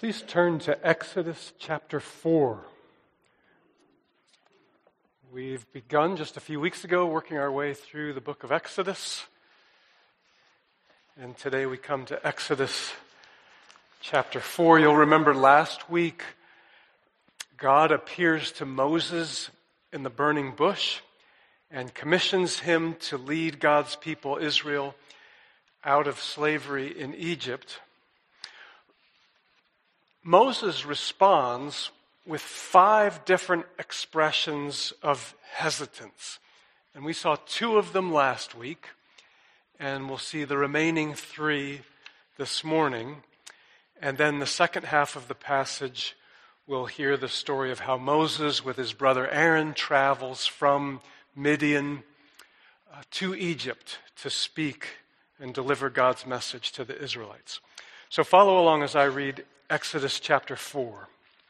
Please turn to Exodus chapter 4. We've begun just a few weeks ago working our way through the book of Exodus. And today we come to Exodus chapter 4. You'll remember last week God appears to Moses in the burning bush and commissions him to lead God's people Israel out of slavery in Egypt. Moses responds with 5 different expressions of hesitance. And we saw 2 of them last week, and we'll see the remaining 3 this morning. And then the second half of the passage, we'll hear the story of how Moses, with his brother Aaron, travels from Midian to Egypt to speak and deliver God's message to the Israelites. So follow along as I read Exodus chapter 4.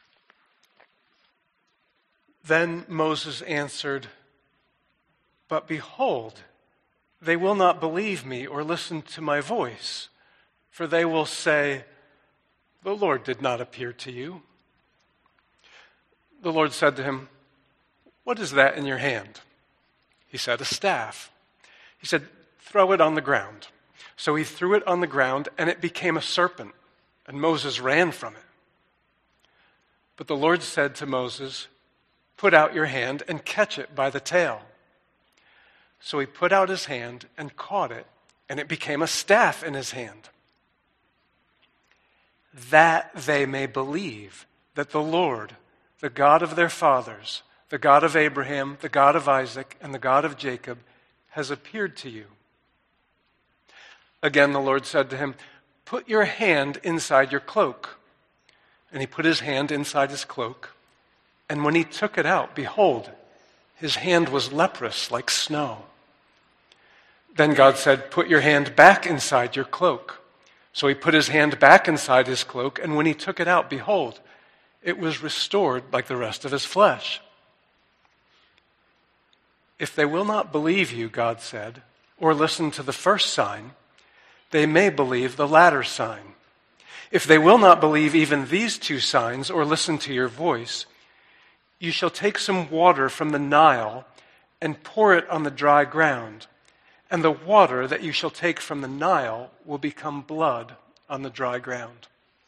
Then Moses answered, "But behold, they will not believe me or listen to my voice, for they will say, 'The Lord did not appear to you.'" The Lord said to him, "What is that in your hand?" He said, "A staff." He said, "Throw it on the ground." So he threw it on the ground, and it became a serpent, and Moses ran from it. But the Lord said to Moses, "Put out your hand and catch it by the tail." So he put out his hand and caught it, and it became a staff in his hand. "That they may believe that the Lord, the God of their fathers, the God of Abraham, the God of Isaac, and the God of Jacob, has appeared to you." Again the Lord said to him, "Put your hand inside your cloak." And he put his hand inside his cloak. And when he took it out, behold, his hand was leprous like snow. Then God said, "Put your hand back inside your cloak." So he put his hand back inside his cloak, and when he took it out, behold, it was restored like the rest of his flesh. "If they will not believe you," God said, "or listen to the first sign, they may believe the latter sign. If they will not believe even these 2 signs or listen to your voice, you shall take some water from the Nile and pour it on the dry ground, and the water that you shall take from the Nile will become blood on the dry ground."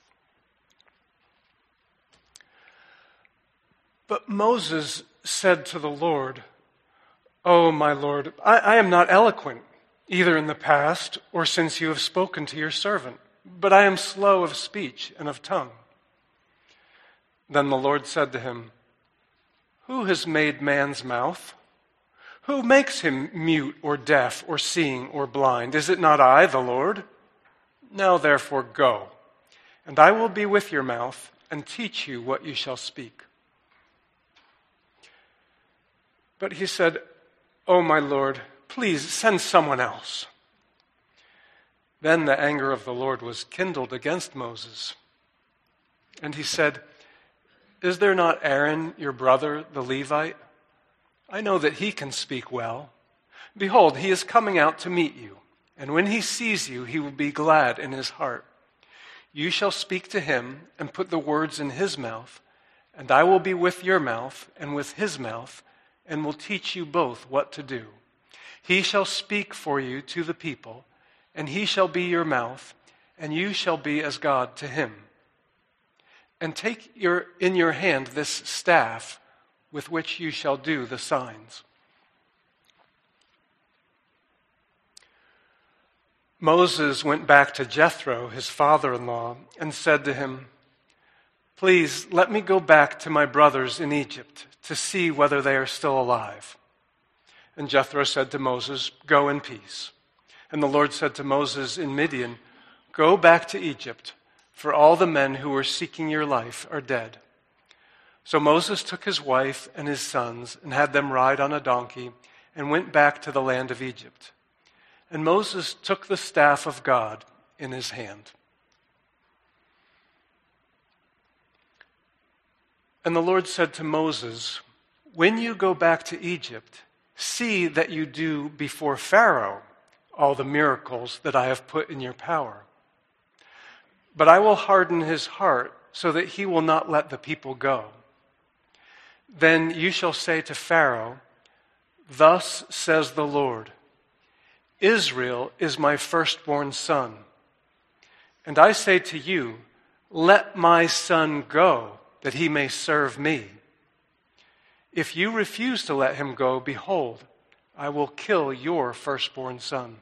But Moses said to the Lord, "Oh, my Lord, I am not eloquent, either in the past or since you have spoken to your servant, but I am slow of speech and of tongue." Then the Lord said to him, "Who has made man's mouth? Who makes him mute or deaf or seeing or blind? Is it not I, the Lord? Now therefore go, and I will be with your mouth and teach you what you shall speak." But he said, "Oh, my Lord, please send someone else." Then the anger of the Lord was kindled against Moses. And he said, "Is there not Aaron, your brother, the Levite? I know that he can speak well. Behold, he is coming out to meet you, and when he sees you, he will be glad in his heart. You shall speak to him and put the words in his mouth, and I will be with your mouth and with his mouth, and will teach you both what to do. He shall speak for you to the people, and he shall be your mouth, and you shall be as God to him. And take in your hand this staff with which you shall do the signs." Moses went back to Jethro, his father-in-law, and said to him, "Please let me go back to my brothers in Egypt to see whether they are still alive." And Jethro said to Moses, "Go in peace." And the Lord said to Moses in Midian, "Go back to Egypt, for all the men who were seeking your life are dead." So Moses took his wife and his sons and had them ride on a donkey and went back to the land of Egypt. And Moses took the staff of God in his hand. And the Lord said to Moses, "When you go back to Egypt, see that you do before Pharaoh all the miracles that I have put in your power. But I will harden his heart so that he will not let the people go. Then you shall say to Pharaoh, 'Thus says the Lord, Israel is my firstborn son. And I say to you, let my son go, that he may serve me. If you refuse to let him go, behold, I will kill your firstborn son.'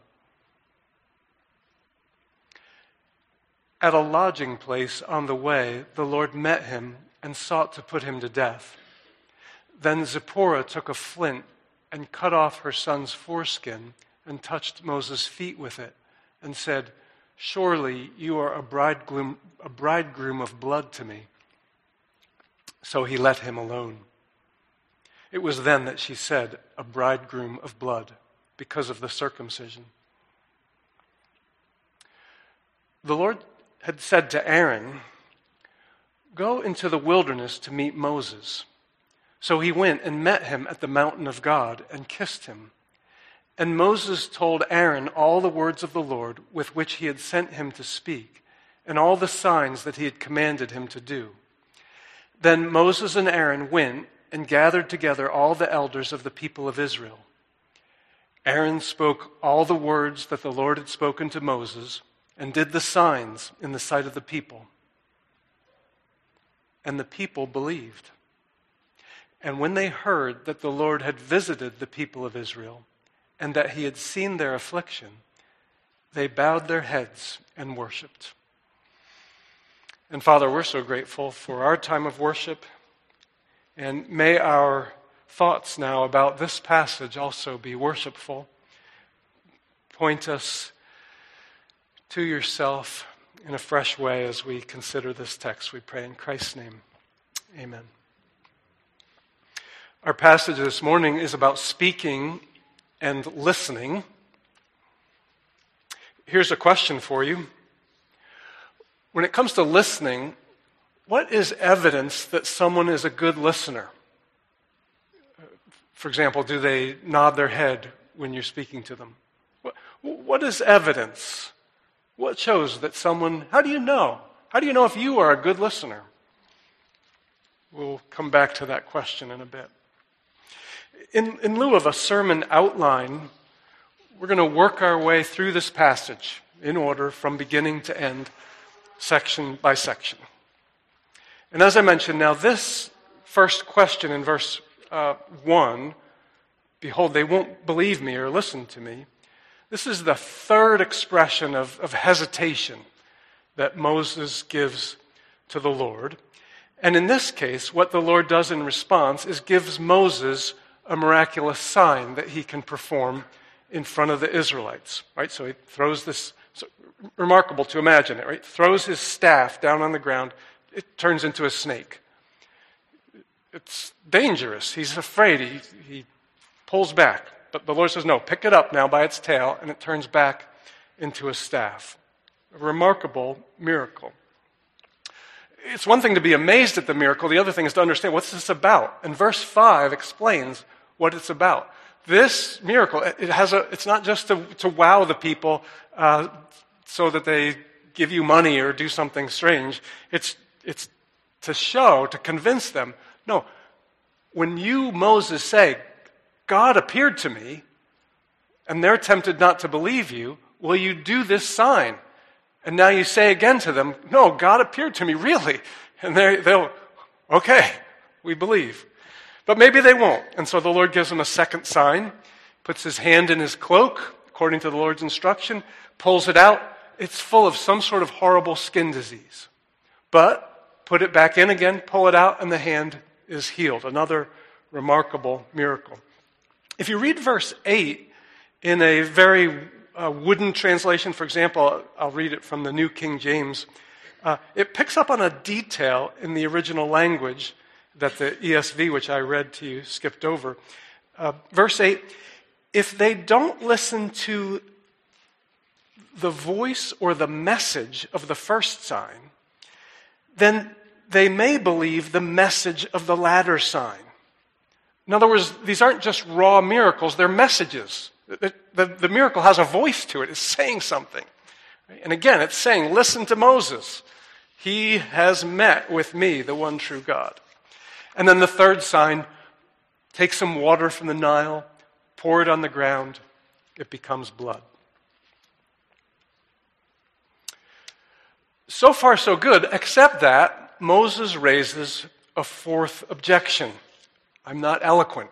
At a lodging place on the way, the Lord met him and sought to put him to death. Then Zipporah took a flint and cut off her son's foreskin and touched Moses' feet with it and said, 'Surely you are a bridegroom of blood to me.' So he let him alone. It was then that she said, 'a bridegroom of blood,' because of the circumcision. The Lord had said to Aaron, 'Go into the wilderness to meet Moses.' So he went and met him at the mountain of God and kissed him. And Moses told Aaron all the words of the Lord with which he had sent him to speak, and all the signs that he had commanded him to do. Then Moses and Aaron went and gathered together all the elders of the people of Israel. Aaron spoke all the words that the Lord had spoken to Moses, and did the signs in the sight of the people. And the people believed. And when they heard that the Lord had visited the people of Israel, and that he had seen their affliction, they bowed their heads and worshiped. And Father, we're so grateful for our time of worship, and may our thoughts now about this passage also be worshipful. Point us to yourself in a fresh way as we consider this text, we pray in Christ's name. Amen. Our passage this morning is about speaking and listening. Here's a question for you. When it comes to listening, what is evidence that someone is a good listener? For example, do they nod their head when you're speaking to them? What is evidence? What shows that someone, how do you know? How do you know if you are a good listener? We'll come back to that question in a bit. In lieu of a sermon outline, we're going to work our way through this passage in order from beginning to end, section by section. And as I mentioned, now this first question in verse 1, behold, they won't believe me or listen to me. This is the third expression of hesitation that Moses gives to the Lord. And in this case, what the Lord does in response is gives Moses a miraculous sign that he can perform in front of the Israelites. Right? So he throws this, so remarkable to imagine it, right? Throws his staff down on the ground, it turns into a snake. It's dangerous. He's afraid. He pulls back. But the Lord says, no, pick it up now by its tail, and it turns back into a staff. A remarkable miracle. It's one thing to be amazed at the miracle. The other thing is to understand, what's this about? And verse 5 explains what it's about. This miracle, it's not just to wow the people so that they give you money or do something strange. It's to show, to convince them, no, when you, Moses, say, God appeared to me, and they're tempted not to believe you, will you do this sign? And now you say again to them, no, God appeared to me, really. And they'll, okay, we believe. But maybe they won't. And so the Lord gives them a second sign, puts his hand in his cloak, according to the Lord's instruction, pulls it out. It's full of some sort of horrible skin disease. But put it back in again, pull it out, and the hand is healed. Another remarkable miracle. If you read verse 8 in a very wooden translation, for example, I'll read it from the New King James, it picks up on a detail in the original language that the ESV, which I read to you, skipped over. Verse 8, if they don't listen to the voice or the message of the first sign, then they may believe the message of the latter sign. In other words, these aren't just raw miracles, they're messages. The miracle has a voice to it, it's saying something. And again, it's saying, listen to Moses. He has met with me, the one true God. And then the third sign, take some water from the Nile, pour it on the ground, it becomes blood. So far, so good, except that Moses raises a fourth objection. I'm not eloquent.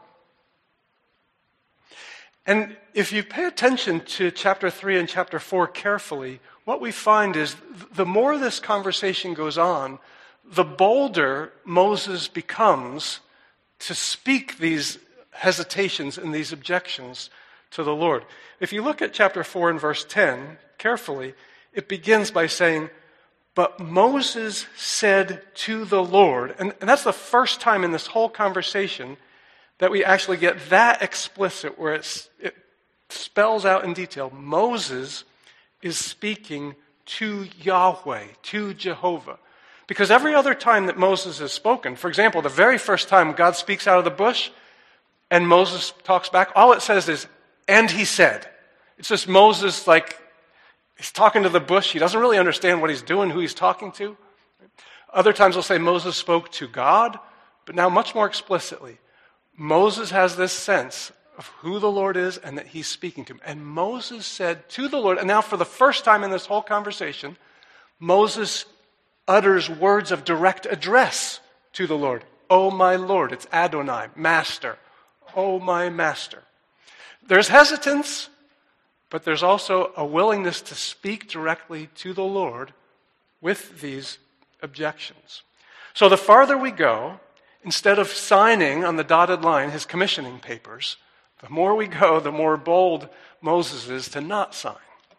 And if you pay attention to chapter 3 and chapter 4 carefully, what we find is the more this conversation goes on, the bolder Moses becomes to speak these hesitations and these objections to the Lord. If you look at chapter 4 and verse 10 carefully, it begins by saying, "But Moses said to the Lord," and that's the first time in this whole conversation that we actually get that explicit, where it spells out in detail. Moses is speaking to Yahweh, to Jehovah. Because every other time that Moses has spoken, for example, the very first time God speaks out of the bush and Moses talks back, all it says is, "And he said." It's just Moses, like, he's talking to the bush. He doesn't really understand what he's doing, who he's talking to. Other times we'll say Moses spoke to God, but now much more explicitly, Moses has this sense of who the Lord is and that he's speaking to him. And Moses said to the Lord, and now for the first time in this whole conversation, Moses utters words of direct address to the Lord. "Oh, my Lord." It's Adonai, master. "Oh, my master." There's hesitance, but there's also a willingness to speak directly to the Lord with these objections. So the farther we go, instead of signing on the dotted line his commissioning papers, the more we go, the more bold Moses is to not sign.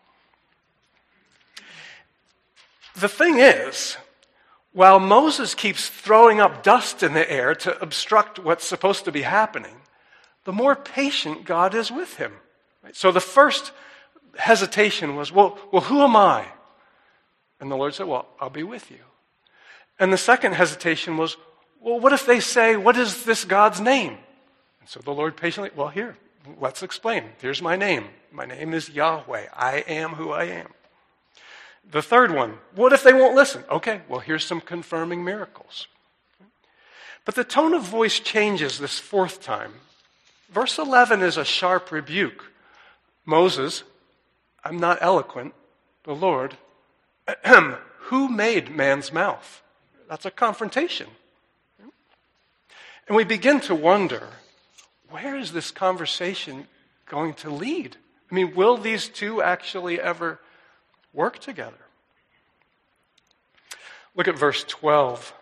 The thing is, while Moses keeps throwing up dust in the air to obstruct what's supposed to be happening, the more patient God is with him. Right? So the first hesitation was, well, who am I? And the Lord said, well, I'll be with you. And the second hesitation was, well, what if they say, what is this God's name? And so the Lord patiently, well, here, let's explain. Here's my name. My name is Yahweh. I am who I am. The third one, what if they won't listen? Okay, well, here's some confirming miracles. But the tone of voice changes this fourth time. Verse 11 is a sharp rebuke. Moses, I'm not eloquent. The Lord, who made man's mouth? That's a confrontation. And we begin to wonder, where is this conversation going to lead? I mean, will these two actually ever work together? Look at verse 12.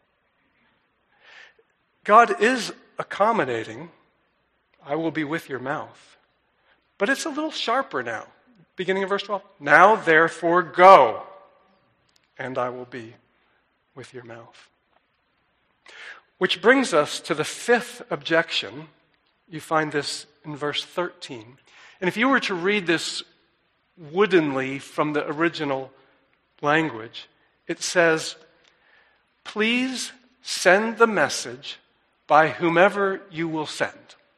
God is accommodating. I will be with your mouth. But it's a little sharper now. Beginning of verse 12. Now therefore go, and I will be with your mouth. Which brings us to the fifth objection. You find this in verse 13. And if you were to read this woodenly from the original language, it says, please send the message by whomever you will send.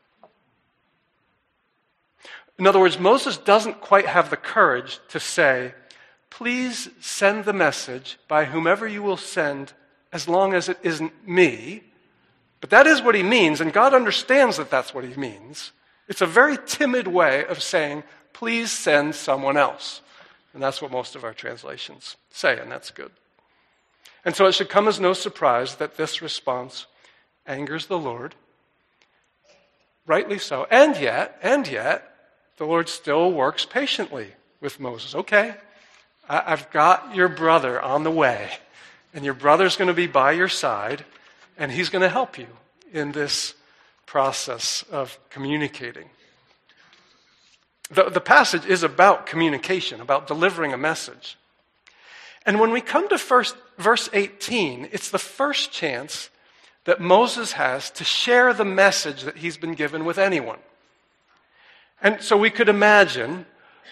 In other words, Moses doesn't quite have the courage to say, please send the message by whomever you will send as long as it isn't me. But that is what he means, and God understands that that's what he means. It's a very timid way of saying, please send someone else. And that's what most of our translations say, and that's good. And so it should come as no surprise that this response angers the Lord. Rightly so. And yet, the Lord still works patiently with Moses. Okay, I've got your brother on the way, and your brother's going to be by your side, and he's going to help you in this process of communicating. The passage is about communication, about delivering a message. And when we come to verse 18, it's the first chance that Moses has to share the message that he's been given with anyone. And so we could imagine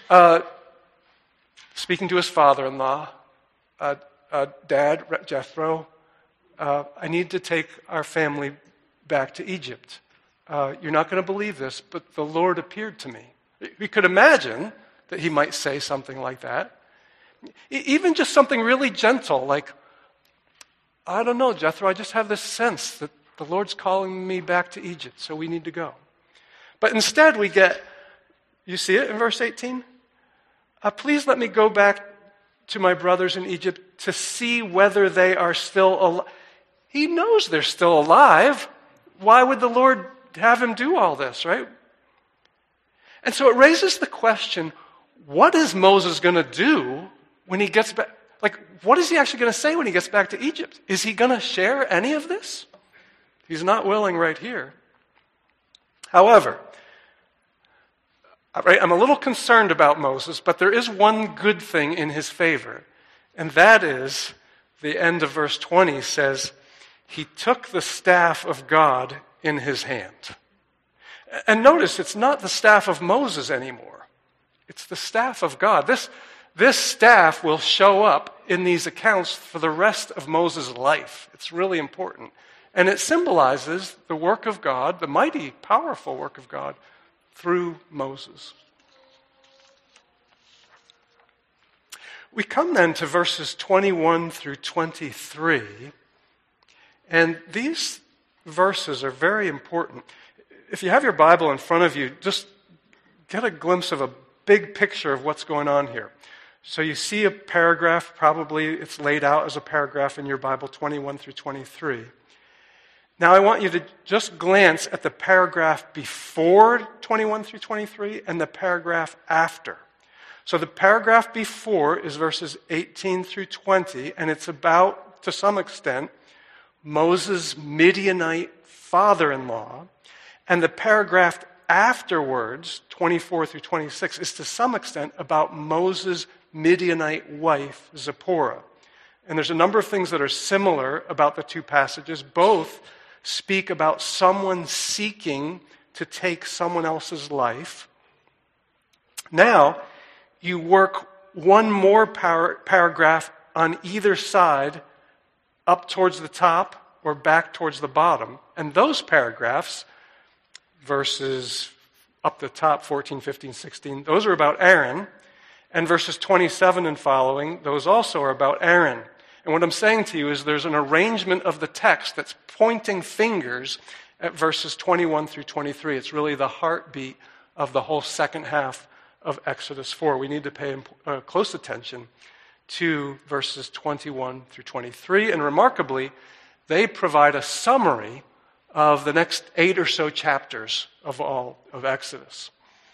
speaking to his father-in-law, Dad, Jethro, I need to take our family back to Egypt. You're not going to believe this, but the Lord appeared to me. We could imagine that he might say something like that. Even just something really gentle, like, I don't know, Jethro, I just have this sense that the Lord's calling me back to Egypt, so we need to go. But instead we get, you see it in verse 18? Please let me go back to my brothers in Egypt to see whether they are still alive. He knows they're still alive. Why would the Lord have him do all this, right? And so it raises the question, what is Moses going to do when he gets back? Like, what is he actually going to say when he gets back to Egypt? Is he going to share any of this? He's not willing right here. However, I'm a little concerned about Moses, but there is one good thing in his favor, and that is the end of verse 20 says, he took the staff of God in his hand. And notice, it's not the staff of Moses anymore. It's the staff of God. This staff will show up in these accounts for the rest of Moses' life. It's really important. And it symbolizes the work of God, the mighty, powerful work of God, through Moses. We come then to verses 21 through 23, and these verses are very important. If you have your Bible in front of you, just get a glimpse of a big picture of what's going on here. So you see a paragraph, probably it's laid out as a paragraph in your Bible, 21 through 23. Now I want you to just glance at the paragraph before 21 through 23 and the paragraph after. So the paragraph before is verses 18 through 20, and it's about, to some extent, Moses' Midianite father-in-law. And the paragraph afterwards, 24 through 26, is to some extent about Moses' Midianite wife, Zipporah. And there's a number of things that are similar about the two passages. Both speak about someone seeking to take someone else's life. Now, you work one more paragraph on either side up towards the top or back towards the bottom. And those paragraphs, verses up the top, 14, 15, 16, those are about Aaron. And verses 27 and following, those also are about Aaron. And what I'm saying to you is there's an arrangement of the text that's pointing fingers at verses 21 through 23. It's really the heartbeat of the whole second half of Exodus 4. We need to pay close attention to verses 21 through 23. And remarkably, they provide a summary of the next 8 or so chapters of all of Exodus.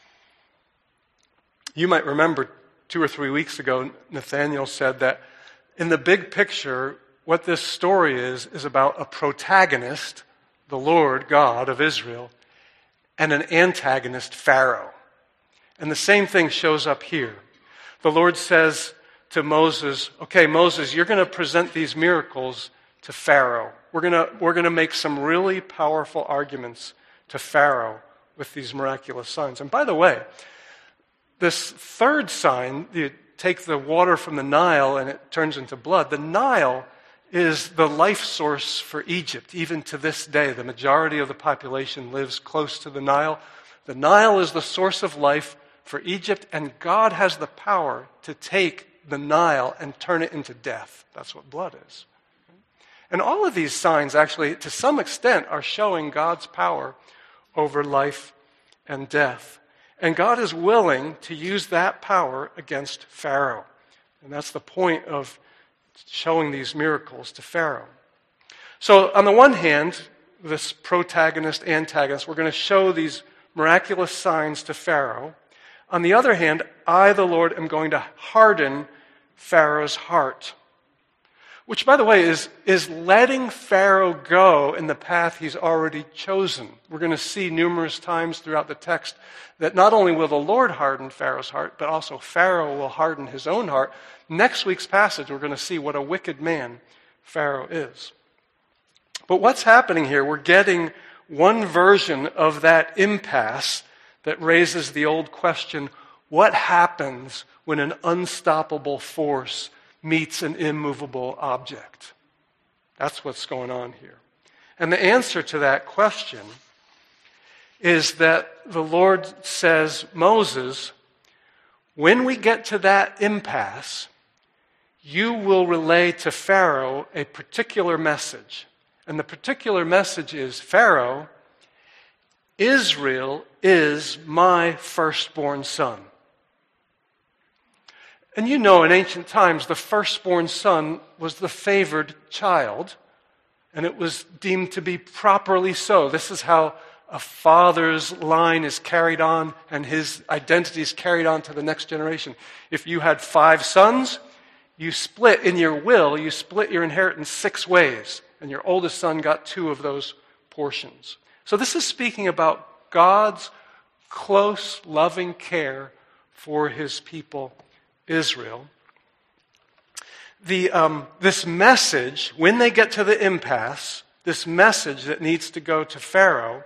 You might remember 2 or 3 weeks ago, Nathaniel said that in the big picture, what this story is about a protagonist, the Lord God of Israel, and an antagonist, Pharaoh. And the same thing shows up here. The Lord says to Moses, okay, Moses, you're going to present these miracles to Pharaoh. We're going to make some really powerful arguments to Pharaoh with these miraculous signs. And by the way, this third sign, you take the water from the Nile and it turns into blood. The Nile is the life source for Egypt. Even to this day, the majority of the population lives close to the Nile. The Nile is the source of life for Egypt, and God has the power to take the Nile and turn it into death. That's what blood is. And all of these signs actually, to some extent, are showing God's power over life and death. And God is willing to use that power against Pharaoh. And that's the point of showing these miracles to Pharaoh. So on the one hand, this protagonist, antagonist, we're going to show these miraculous signs to Pharaoh. On the other hand, I, the Lord, am going to harden Pharaoh's heart. Which, by the way, is letting Pharaoh go in the path he's already chosen. We're going to see numerous times throughout the text that not only will the Lord harden Pharaoh's heart, but also Pharaoh will harden his own heart. Next week's passage, we're going to see what a wicked man Pharaoh is. But what's happening here? We're getting one version of that impasse that raises the old question, what happens when an unstoppable force meets an immovable object? That's what's going on here. And the answer to that question is that the Lord says, Moses, when we get to that impasse, you will relay to Pharaoh a particular message. And the particular message is, Pharaoh, Israel is my firstborn son. And you know, in ancient times, the firstborn son was the favored child, and it was deemed to be properly so. This is how a father's line is carried on, and his identity is carried on to the next generation. If you had 5 sons, you split in your will, you split your inheritance 6 ways, and your oldest son got 2 of those portions. So this is speaking about God's close, loving care for his people, Israel. This message, when they get to the impasse, this message that needs to go to Pharaoh,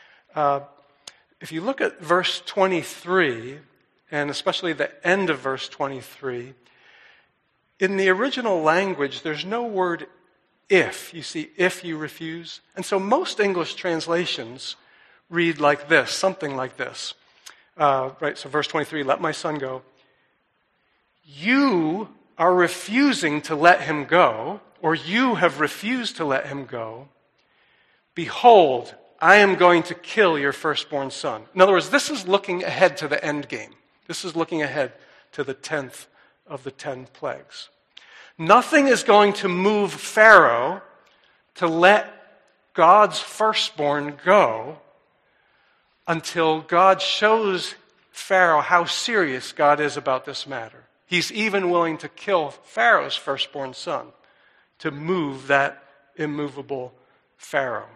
if you look at verse 23, and especially the end of verse 23, in the original language, there's no word if. You see, if you refuse. And so most English translations read like this, something like this. Right, so verse 23, let my son go. You are refusing to let him go, or you have refused to let him go. Behold, I am going to kill your firstborn son. In other words, this is looking ahead to the end game. This is looking ahead to the 10th of the 10 plagues. Nothing is going to move Pharaoh to let God's firstborn go until God shows Pharaoh how serious God is about this matter. He's even willing to kill Pharaoh's firstborn son to move that immovable Pharaoh.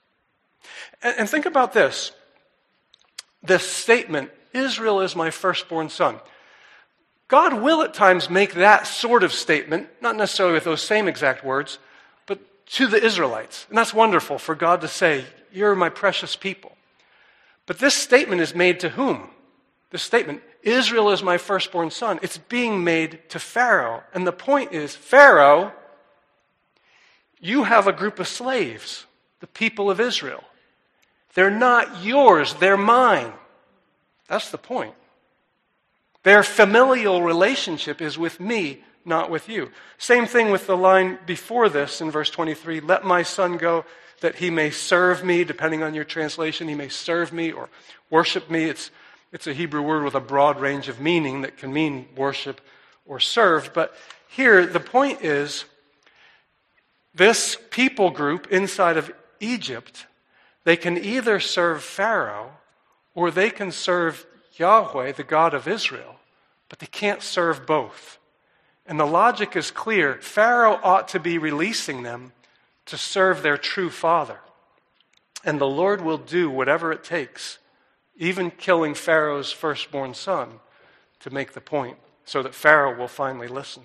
And think about this. This statement, Israel is my firstborn son. God will at times make that sort of statement, not necessarily with those same exact words, but to the Israelites. And that's wonderful for God to say, you're my precious people. But this statement is made to whom? This statement, Israel is my firstborn son. It's being made to Pharaoh. And the point is, Pharaoh, you have a group of slaves, the people of Israel. They're not yours, they're mine. That's the point. Their familial relationship is with me, not with you. Same thing with the line before this in verse 23, let my son go that he may serve me, depending on your translation, he may serve me or worship me. It's a Hebrew word with a broad range of meaning that can mean worship or serve. But here, the point is, this people group inside of Egypt, they can either serve Pharaoh or they can serve Yahweh, the God of Israel, but they can't serve both. And the logic is clear. Pharaoh ought to be releasing them to serve their true father. And the Lord will do whatever it takes, even killing Pharaoh's firstborn son, to make the point so that Pharaoh will finally listen.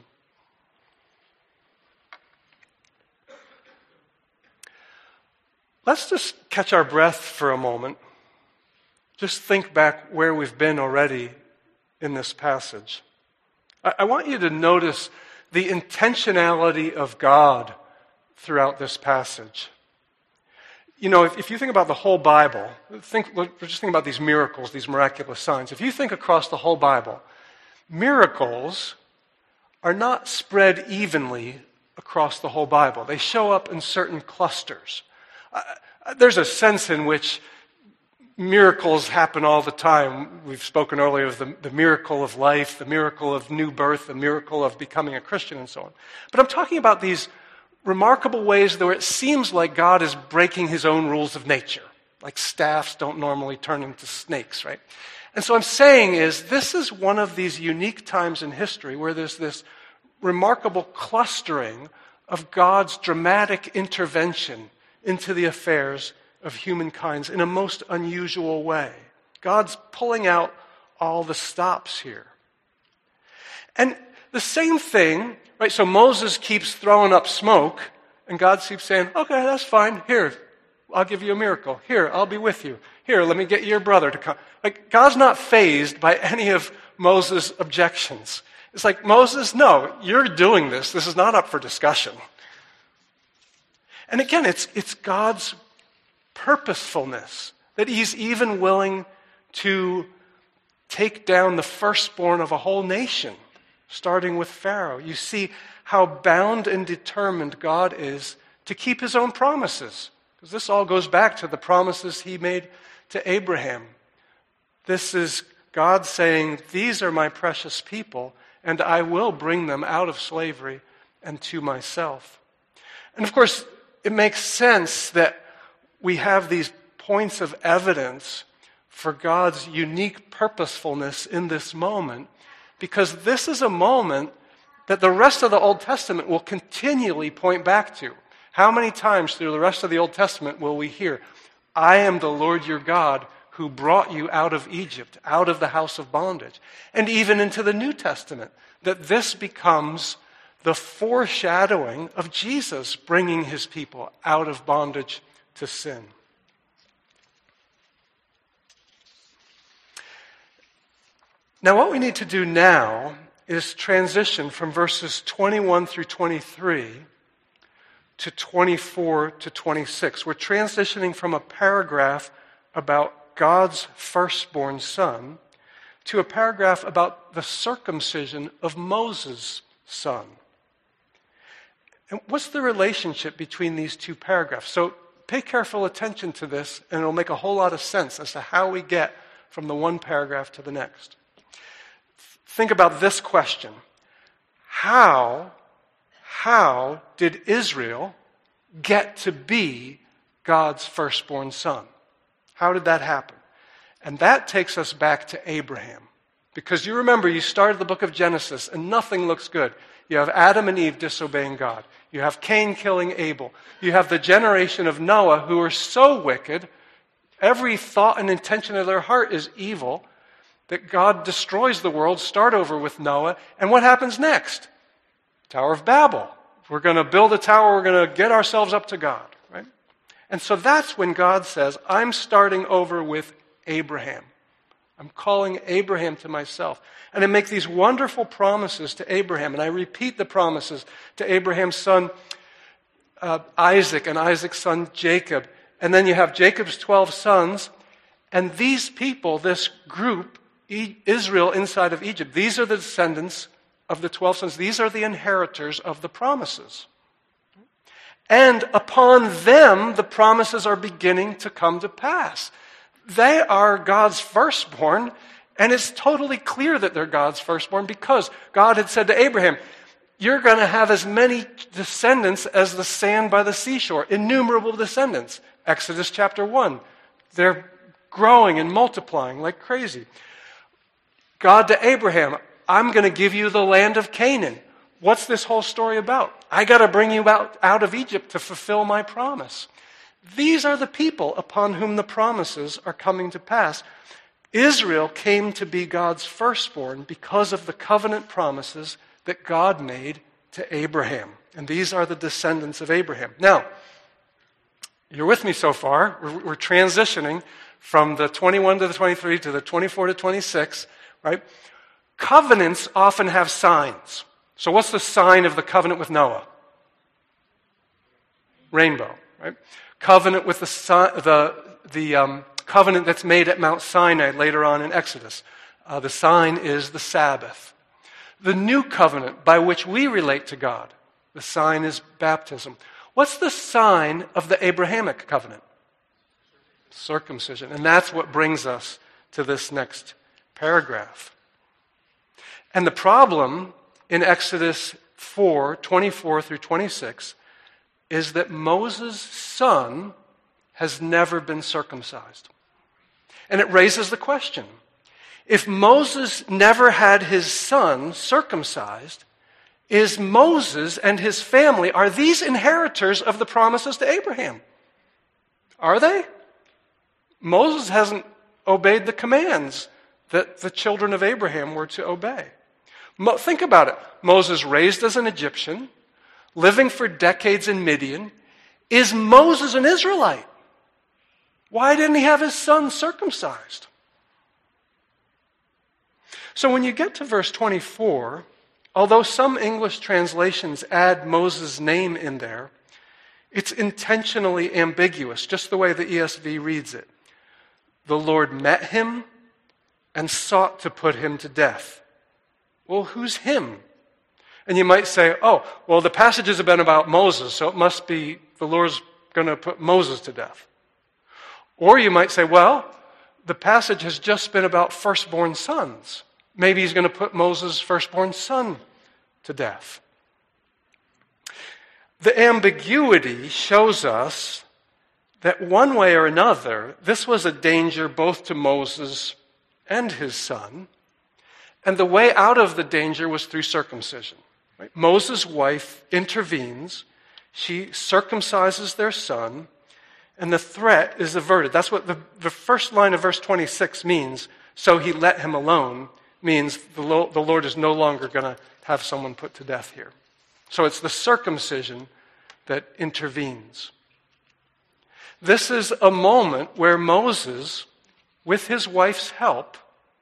Let's just catch our breath for a moment. Just think back where we've been already in this passage. I want you to notice the intentionality of God throughout this passage. You know, if you think about the whole Bible, just think about these miracles, these miraculous signs. If you think across the whole Bible, miracles are not spread evenly across the whole Bible. They show up in certain clusters. There's a sense in which miracles happen all the time. We've spoken earlier of the miracle of life, the miracle of new birth, the miracle of becoming a Christian, and so on. But I'm talking about these remarkable ways where it seems like God is breaking his own rules of nature. Like staffs don't normally turn into snakes, right? And so I'm saying is, this is one of these unique times in history where there's this remarkable clustering of God's dramatic intervention into the affairs of humankind in a most unusual way. God's pulling out all the stops here. And the same thing, right? So Moses keeps throwing up smoke, and God keeps saying, okay, that's fine. Here, I'll give you a miracle. Here, I'll be with you. Here, let me get your brother to come. Like, God's not fazed by any of Moses' objections. It's like, Moses, no, you're doing this. This is not up for discussion. And again, it's God's purposefulness that he's even willing to take down the firstborn of a whole nation starting with Pharaoh. You see how bound and determined God is to keep his own promises. Because this all goes back to the promises he made to Abraham. This is God saying, these are my precious people, and I will bring them out of slavery and to myself. And of course, it makes sense that we have these points of evidence for God's unique purposefulness in this moment, because this is a moment that the rest of the Old Testament will continually point back to. How many times through the rest of the Old Testament will we hear, I am the Lord your God who brought you out of Egypt, out of the house of bondage? And even into the New Testament, that this becomes the foreshadowing of Jesus bringing his people out of bondage to sin. Now, what we need to do now is transition from verses 21 through 23 to 24 to 26. We're transitioning from a paragraph about God's firstborn son to a paragraph about the circumcision of Moses' son. And what's the relationship between these two paragraphs? So pay careful attention to this, and it'll make a whole lot of sense as to how we get from the one paragraph to the next. Think about this question. How did Israel get to be God's firstborn son? How did that happen? And that takes us back to Abraham. Because you remember, you started the book of Genesis and nothing looks good. You have Adam and Eve disobeying God. You have Cain killing Abel. You have the generation of Noah who are so wicked, every thought and intention of their heart is evil, that God destroys the world, start over with Noah, and what happens next? Tower of Babel. We're going to build a tower, we're going to get ourselves up to God, right? And so that's when God says, I'm starting over with Abraham. I'm calling Abraham to myself. And I make these wonderful promises to Abraham, and I repeat the promises to Abraham's son Isaac and Isaac's son Jacob. And then you have Jacob's 12 sons, and these people, this group, Israel inside of Egypt, these are the descendants of the 12 sons. These are the inheritors of the promises. And upon them, the promises are beginning to come to pass. They are God's firstborn, and it's totally clear that they're God's firstborn because God had said to Abraham, you're going to have as many descendants as the sand by the seashore, innumerable descendants. Exodus chapter 1. They're growing and multiplying like crazy. God to Abraham, I'm going to give you the land of Canaan. What's this whole story about? I got to bring you out of Egypt to fulfill my promise. These are the people upon whom the promises are coming to pass. Israel came to be God's firstborn because of the covenant promises that God made to Abraham. And these are the descendants of Abraham. Now, you're with me so far. We're transitioning from the 21 to the 23 to the 24 to 26, right? Covenants often have signs. So what's the sign of the covenant with Noah? Rainbow, right? Covenant with the covenant that's made at Mount Sinai later on in Exodus. The sign is the Sabbath. The new covenant by which we relate to God, the sign is baptism. What's the sign of the Abrahamic covenant? Circumcision. And that's what brings us to this next paragraph. And the problem in Exodus 4, 24 through 26, is that Moses' son has never been circumcised. And it raises the question, if Moses never had his son circumcised, is Moses and his family, are these inheritors of the promises to Abraham? Are they? Moses hasn't obeyed the commands that the children of Abraham were to obey. Think about it. Moses raised as an Egyptian, living for decades in Midian. Is Moses an Israelite? Why didn't he have his son circumcised? So when you get to verse 24, although some English translations add Moses' name in there, it's intentionally ambiguous, just the way the ESV reads it. The Lord met him and sought to put him to death. Well, who's him? And you might say, oh, well, the passages have been about Moses, so it must be the Lord's going to put Moses to death. Or you might say, well, the passage has just been about firstborn sons. Maybe he's going to put Moses' firstborn son to death. The ambiguity shows us that one way or another, this was a danger both to Moses and his son, and the way out of the danger was through circumcision. Right? Moses' wife intervenes, she circumcises their son, and the threat is averted. That's what the first line of verse 26 means. So he let him alone, means the Lord is no longer going to have someone put to death here. So it's the circumcision that intervenes. This is a moment where Moses, with his wife's help,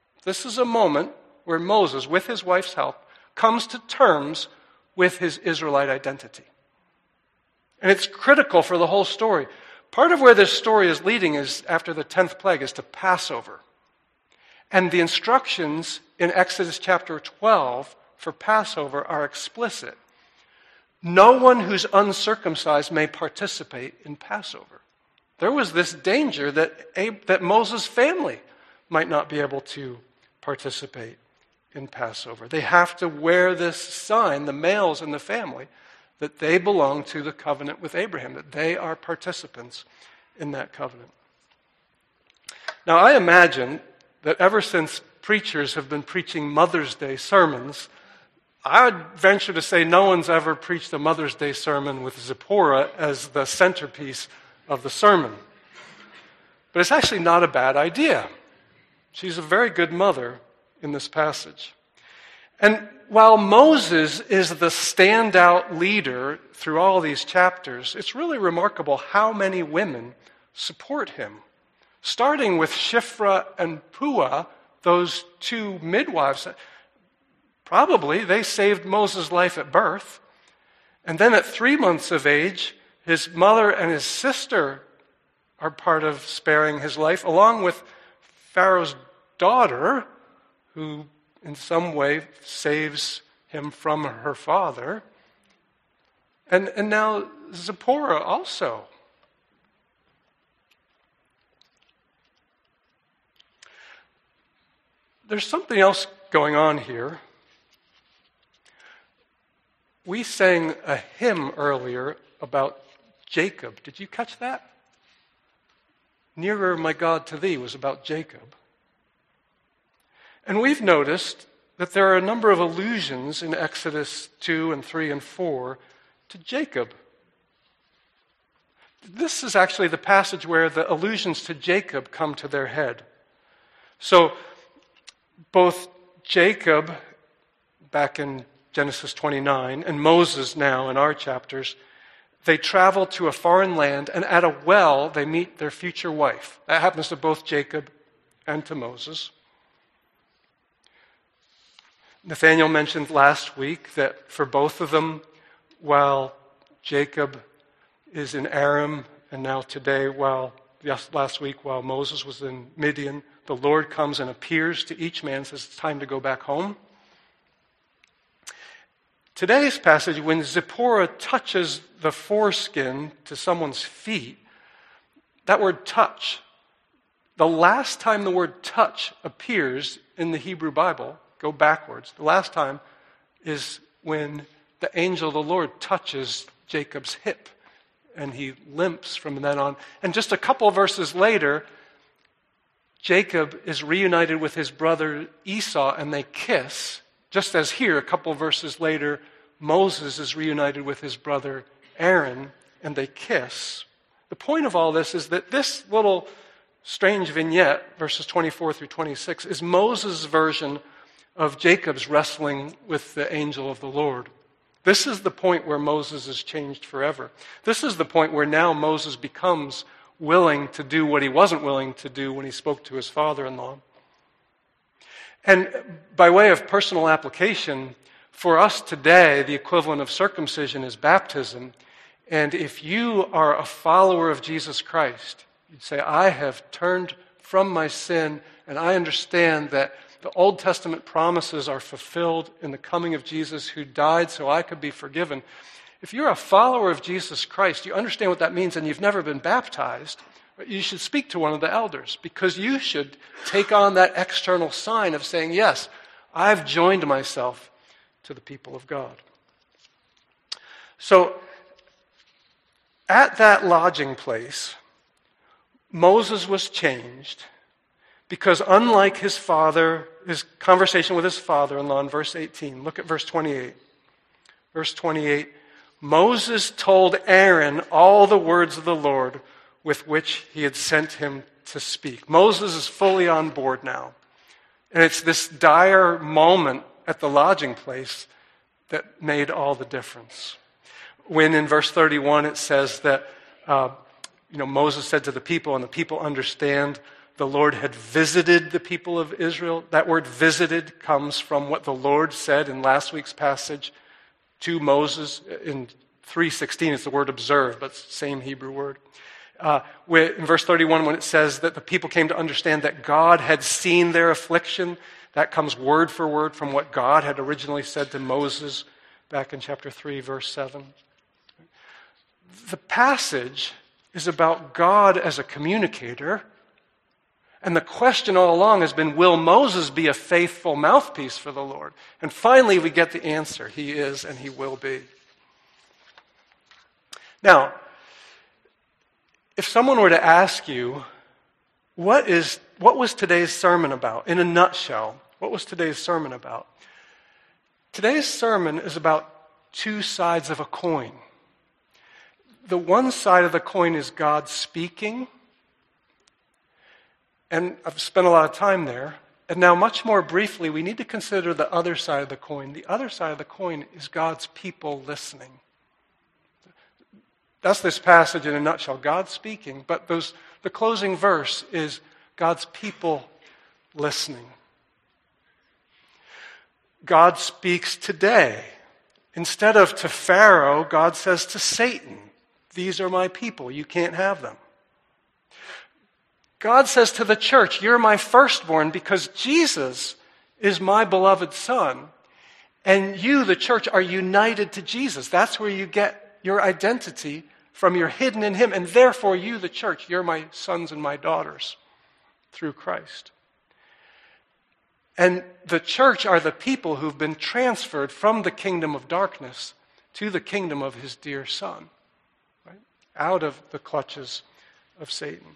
comes to terms with his Israelite identity. And it's critical for the whole story. Part of where this story is leading is, after the 10th plague, is to Passover. And the instructions in Exodus chapter 12 for Passover are explicit. No one who's uncircumcised may participate in Passover. There was this danger that Moses' family might not be able to participate in Passover. They have to wear this sign, the males in the family, that they belong to the covenant with Abraham, that they are participants in that covenant. Now, I imagine that ever since preachers have been preaching Mother's Day sermons, I would venture to say no one's ever preached a Mother's Day sermon with Zipporah as the centerpiece of the sermon. But it's actually not a bad idea. She's a very good mother in this passage. And while Moses is the standout leader through all these chapters, it's really remarkable how many women support him. Starting with Shiphrah and Puah, those two midwives, probably they saved Moses' life at birth. And then at 3 months of age, his mother and his sister are part of sparing his life, along with Pharaoh's daughter, who in some way saves him from her father. And now Zipporah also. There's something else going on here. We sang a hymn earlier about Jacob. Did you catch that? Nearer, my God, to thee was about Jacob. And we've noticed that there are a number of allusions in Exodus 2 and 3 and 4 to Jacob. This is actually the passage where the allusions to Jacob come to their head. So, both Jacob, back in Genesis 29, and Moses now in our chapters, they travel to a foreign land, and at a well, they meet their future wife. That happens to both Jacob and to Moses. Nathaniel mentioned last week that for both of them, while Jacob is in Aram, and now today, last week, while Moses was in Midian, the Lord comes and appears to each man and says, it's time to go back home. Today's passage, when Zipporah touches the foreskin to someone's feet, that word touch, the last time the word touch appears in the Hebrew Bible, go backwards, the last time is when the angel of the Lord touches Jacob's hip, and he limps from then on. And just a couple verses later, Jacob is reunited with his brother Esau, and they kiss. Just as here, a couple verses later, Moses is reunited with his brother Aaron, and they kiss. The point of all this is that this little strange vignette, verses 24 through 26, is Moses' version of Jacob's wrestling with the angel of the Lord. This is the point where Moses is changed forever. This is the point where now Moses becomes willing to do what he wasn't willing to do when he spoke to his father-in-law. And by way of personal application, for us today, the equivalent of circumcision is baptism. And if you are a follower of Jesus Christ, you'd say, I have turned from my sin, and I understand that the Old Testament promises are fulfilled in the coming of Jesus, who died so I could be forgiven. If you're a follower of Jesus Christ, you understand what that means, and you've never been baptized, you should speak to one of the elders, because you should take on that external sign of saying, yes, I've joined myself to the people of God. So, at that lodging place, Moses was changed because, unlike his father, his conversation with his father-in-law in verse 18, look at verse 28. Verse 28, Moses told Aaron all the words of the Lord with which he had sent him to speak. Moses is fully on board now. And it's this dire moment at the lodging place that made all the difference. When in verse 31 it says that Moses said to the people, and the people understand, the Lord had visited the people of Israel. That word visited comes from what the Lord said in last week's passage to Moses. In 3:16 it's the word observe, but it's the same Hebrew word. In verse 31, when it says that the people came to understand that God had seen their affliction, that comes word for word from what God had originally said to Moses back in chapter 3, verse 7. The passage is about God as a communicator, and the question all along has been, will Moses be a faithful mouthpiece for the Lord? And finally we get the answer. He is, and he will be. Now, if someone were to ask you, what was today's sermon about? In a nutshell, what was today's sermon about? Today's sermon is about two sides of a coin. The one side of the coin is God speaking, and I've spent a lot of time there. And now, much more briefly, we need to consider the other side of the coin. The other side of the coin is God's people listening. That's this passage in a nutshell, God speaking, but the closing verse is God's people listening. God speaks today. Instead of to Pharaoh, God says to Satan, these are my people, you can't have them. God says to the church, you're my firstborn because Jesus is my beloved son, and you, the church, are united to Jesus. That's where you get your identity from. You're hidden in him, and therefore you, the church, you're my sons and my daughters through Christ. And the church are the people who've been transferred from the kingdom of darkness to the kingdom of his dear son, right? Out of the clutches of Satan.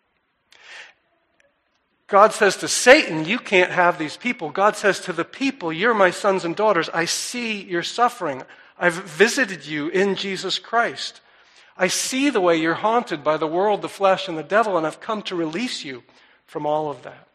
God says to Satan, you can't have these people. God says to the people, you're my sons and daughters. I see your suffering. I've visited you in Jesus Christ. I see the way you're haunted by the world, the flesh, and the devil, and I've come to release you from all of that.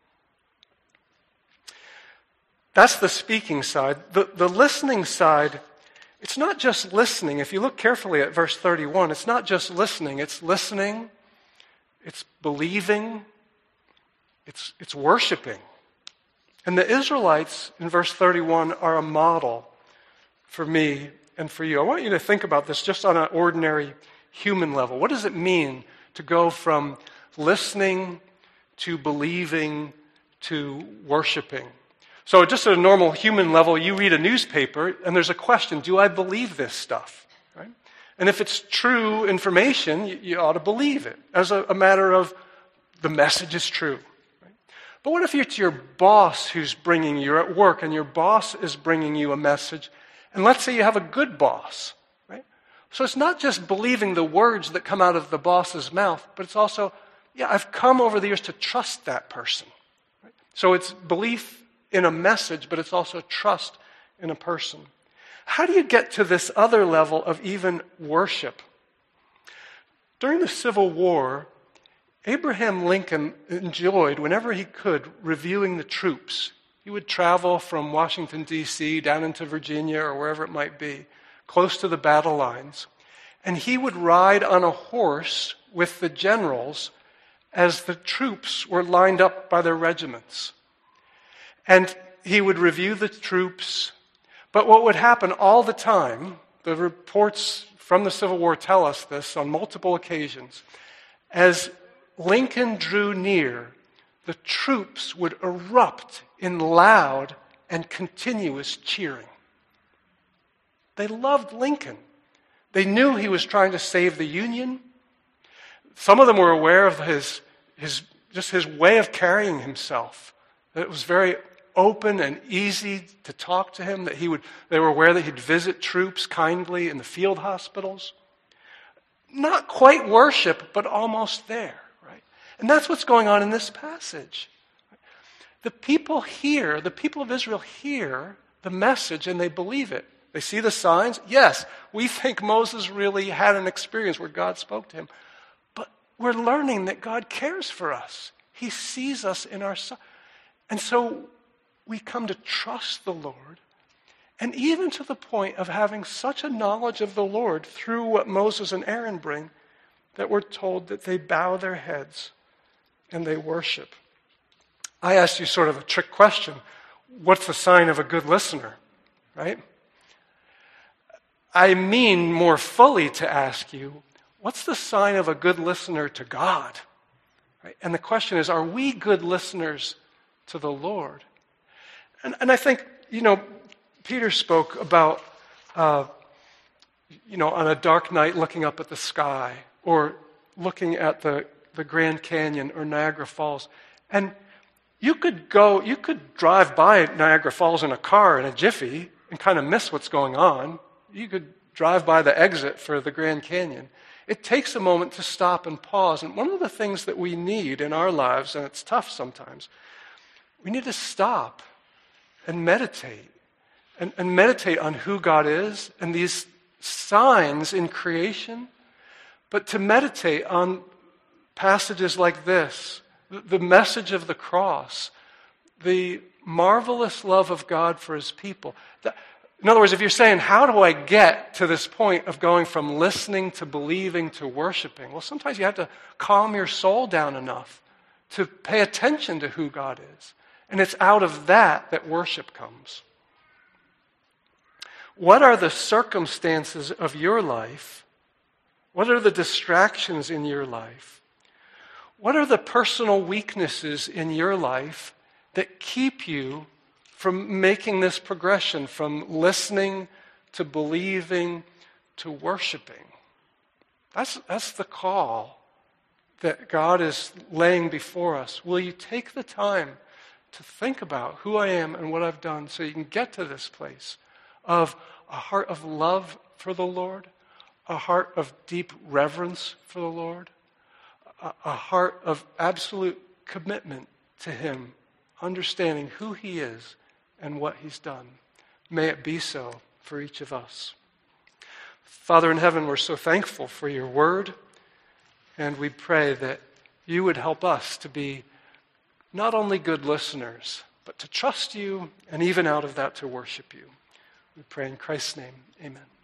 That's the speaking side. The listening side, it's not just listening. If you look carefully at verse 31, it's not just listening. It's listening, it's believing, it's worshiping. And the Israelites in verse 31 are a model for me and for you. I want you to think about this just on an ordinary human level. What does it mean to go from listening to believing to worshiping? So just at a normal human level, you read a newspaper and there's a question, do I believe this stuff? Right? And if it's true information, you ought to believe it as a matter of the message is true. Right? But what if it's your boss who's bringing you, you're at work and your boss is bringing you a message, and let's say you have a good boss, right? So it's not just believing the words that come out of the boss's mouth, but it's also, I've come over the years to trust that person. Right? So it's belief in a message, but it's also trust in a person. How do you get to this other level of even worship? During the Civil War, Abraham Lincoln enjoyed, whenever he could, reviewing the troops. He would travel from Washington, D.C. down into Virginia or wherever it might be, close to the battle lines. And he would ride on a horse with the generals as the troops were lined up by their regiments. And he would review the troops. But what would happen all the time, the reports from the Civil War tell us this on multiple occasions, as Lincoln drew near, the troops would erupt in loud and continuous cheering. They loved Lincoln. They knew he was trying to save the Union. Some of them were aware of his way of carrying himself. That it was very open and easy to talk to him, they were aware that he'd visit troops kindly in the field hospitals. Not quite worship, but almost there, right? And that's what's going on in this passage. The people of Israel hear the message and they believe it. They see the signs. Yes, we think Moses really had an experience where God spoke to him. But we're learning that God cares for us. He sees us in our... And so we come to trust the Lord, and even to the point of having such a knowledge of the Lord through what Moses and Aaron bring, that we're told that they bow their heads and they worship. I asked you sort of a trick question. What's the sign of a good listener, right? I mean more fully to ask you, what's the sign of a good listener to God? Right? And the question is, are we good listeners to the Lord? And I think, Peter spoke about, on a dark night looking up at the sky or looking at the Grand Canyon or Niagara Falls. And you could drive by Niagara Falls in a car in a jiffy and kind of miss what's going on. You could drive by the exit for the Grand Canyon. It takes a moment to stop and pause. And one of the things that we need in our lives, and it's tough sometimes, we need to stop and meditate. And meditate on who God is and these signs in creation. But to meditate on passages like this, the message of the cross, the marvelous love of God for his people. In other words, if you're saying, how do I get to this point of going from listening to believing to worshiping? Well, sometimes you have to calm your soul down enough to pay attention to who God is. And it's out of that worship comes. What are the circumstances of your life? What are the distractions in your life? What are the personal weaknesses in your life that keep you from making this progression from listening to believing to worshiping? That's the call that God is laying before us. Will you take the time to think about who I am and what I've done so you can get to this place of a heart of love for the Lord, a heart of deep reverence for the Lord, a heart of absolute commitment to him, understanding who he is and what he's done. May it be so for each of us. Father in heaven, we're so thankful for your word, and we pray that you would help us to be not only good listeners, but to trust you, and even out of that to worship you. We pray in Christ's name, amen.